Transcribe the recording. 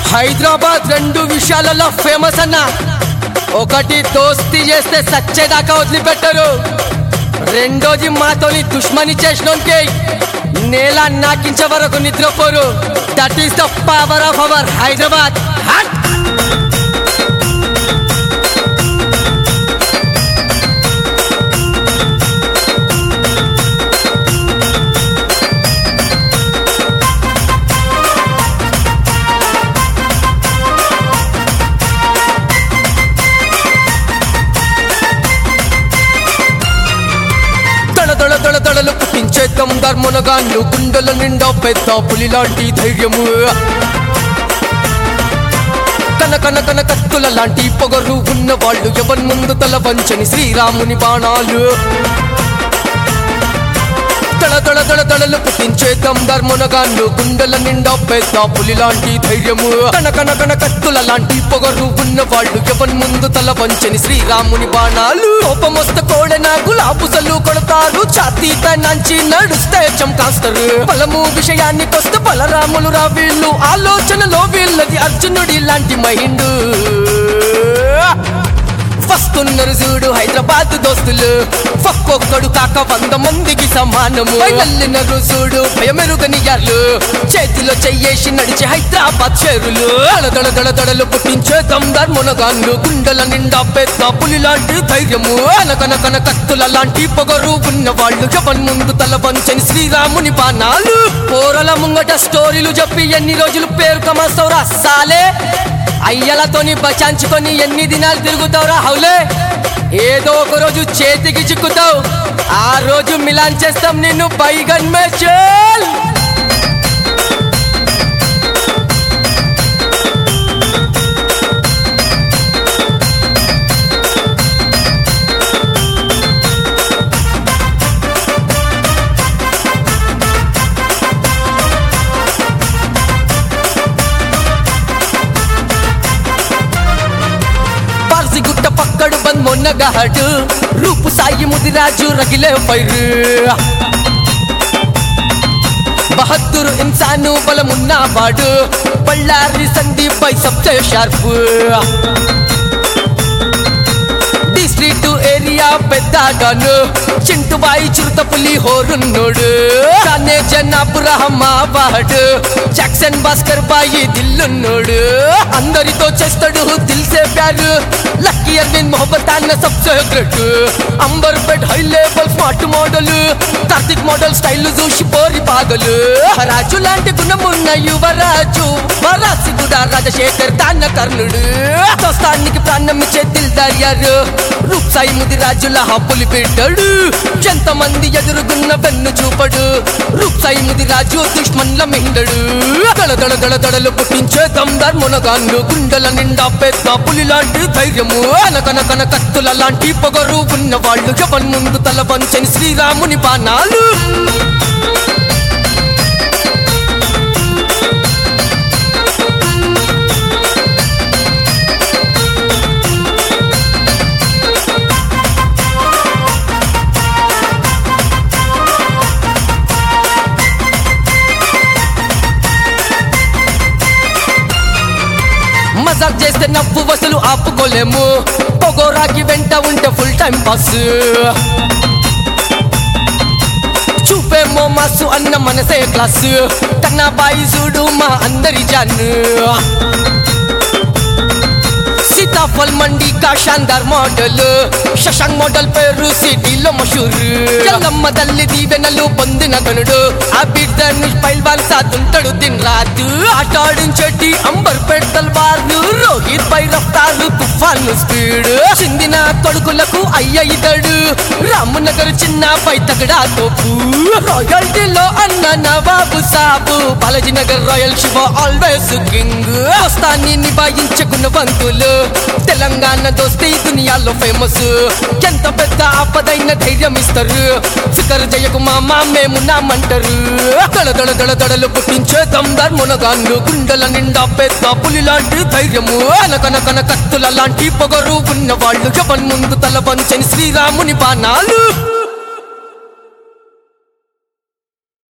హైదరాబాద్ రెండు విషయాలలో ఫేమస్ అన్న. ఒకటి దోస్తి చేస్తే సచ్చేదాకా వదిలిపెట్టరు, రెండోది మాతోని దుష్మని చేసినోనికి నేల నాకించే వరకు నిద్రపోరు. That is the power of our Hyderabad. దళదళలు పుట్టించేద్దాం ధర్మనగాళ్ళు, గుండెల నిండా పెద్ద పులి లాంటి ధైర్యము, కన కత్తుల లాంటి పొగరు ఉన్న వాళ్ళు, ఎవరి ముందు తల వంచని శ్రీరాముని బాణాలు. దళదళలు పుట్టించేద్దాం ధర్మనగాళ్ళు, గుండెల నిండా పెద్ద పులి లాంటి ధైర్యము, కన కత్తుల లాంటి పొగరు ఉన్న వాళ్ళు, ఎవరి ముందు తల వంచని శ్రీరాముని బాణాలు. కోపమొస్తే కోడెనా గులాబుసలు కొడతారు, ఛాతీత నంచి నడుస్తే చంకాస్తారు. బలము విషయానికొస్తే బలరాములు రా వీళ్ళు, ఆలోచనలో వీళ్ళది అర్జునుడి లాంటి మైండు. వస్తున్నారు చూడు హైదరాబాద్ దోస్తులు, ఒక్కొక్కడు కాక 100 మందికి సమానము. వెళ్ళినరు చూడు భయమెరుగని యార్లు, చేతిలో చెయ్యేసి నడిచే హైదరాబాద్ చేరులు. దళదళలు పుట్టించేద్దాం ధర్మనగాళ్ళు, గుండెల నిండా పెద్ద పులి లాంటి ధైర్యము, కన కత్తుల లాంటి పొగరు ఉన్న వాళ్ళు, జపన్ ముందు తల వంచని శ్రీరాముని బాణాలు. పోరల ముంగట స్టోరీలు చెప్పి ఎన్ని రోజులు పేరు కమాస్తావురా సాలే, అయ్యలతోని బచాంచుకొని ఎన్ని దినాలు తిరుగుతావురా హౌలే. ఏదో ఒక రోజు చేతికి చిక్కుతావు, ఆ రోజు మిలాన్ చేస్తాం నిన్ను బైగన్ మే చల్. గుట్ట పక్కడు బంద్ మొన్నగాడు, రూపు సాయి ముదిరాజు రగిలే ఫైరు, బహద్దూరు ఇన్సాను బలమున్నవాడు, బళ్ళారి సందీప్ బై సబ్సే షార్ప్, స్ట్రీట్ ఏరియా పెద్దగాను, చింటుబాయి చిరుత పులి హోరున్నోడు, కానే జనాబు రహమాబాడు, జాక్సన్ భాస్కర్ బాయి దిల్లున్నోడు, అందరితో చేస్తాడు దిల్సే ప్యారు, లక్కీ అరవింద్ మొహబ్బత్ అన్న సబ్సే great, Amberpet high level smart model, Karthik model style చూసి పోరి పాగలు, రాజు లాంటి గుణమున్న యువరాజు, వరాసి కూడా రాజశేఖర్ తాన్న కర్ణుడు, దోస్తానికి ప్రాణం ఇచ్చే దిల్దార్ యారు, రూప్సాయి ముదిరాజుల హబ్బులు పెట్టాడు, ఎంతమంది ఎదురుగున్న వెన్ను చూపడు, రూప్సాయి ముదిరాజు దుష్మన్ల మిండడు. దళదళలు పుట్టించేద్దాం ధర్మనగాళ్ళు, గుండెల నిండా పెద్ద పులి లాంటి ధైర్యము, కన కత్తుల లాంటి పొగరు ఉన్న వాళ్ళు, ఎవరి ముందు తల వంచని శ్రీరాముని బాణాలు. మజాక్ చేస్తే నవ్వు వసలు ఆపుకోలేము, పొగోరాకి వెంట ఉంటే ఫుల్ టైం పాస్, చూపేమో మాసు అన్న మనసే క్లాసు, కన్నా బాయి చూడు మా అందరి జాను, सीताफल मंडी का शानदार मॉडल, शशांक मॉडल పేరు సిటీలో మషూర్, ఎల్లమ్మదల్లి దీవెనలు పొందిన గనుడు, ఆ బిడ్డ పైల్వాన్ సాతుంటాడు దిన్ రాతు, ఆటాడించేటి అంబర్ పేట్ తల్వారు, రోహిత్ పై రఫ్తారు తుఫాన్ స్పీడ్, చిందిన కొడుకులకు అయ్య ఇతడు, రామనగర్ చిన్న పై తగడా తోపు, రాయల్టీలో అన్న నవాబు సాబు, Balaji Nagar royal Shiva always king, దోస్తాన్ని నిభాయించే గుణవంతులు, తెలంగాణ దోస్తే దునియాలో ఫేమస్, ఎంత పెద్ద ఆపదైన ధైర్యం ఇస్తారు, ఫికర్ జయకు మామ మేమున్నామంటారు. దళదళలు పుట్టించేద్దాం ధర్మనగాళ్ళు, గుండెల నిండా పెద్ద పులి లాంటి ధైర్యము, కన కత్తుల లాంటి పొగరు ఉన్న వాళ్ళు, ఎవరి ముందు తల వంచని శ్రీరాముని బాణాలు.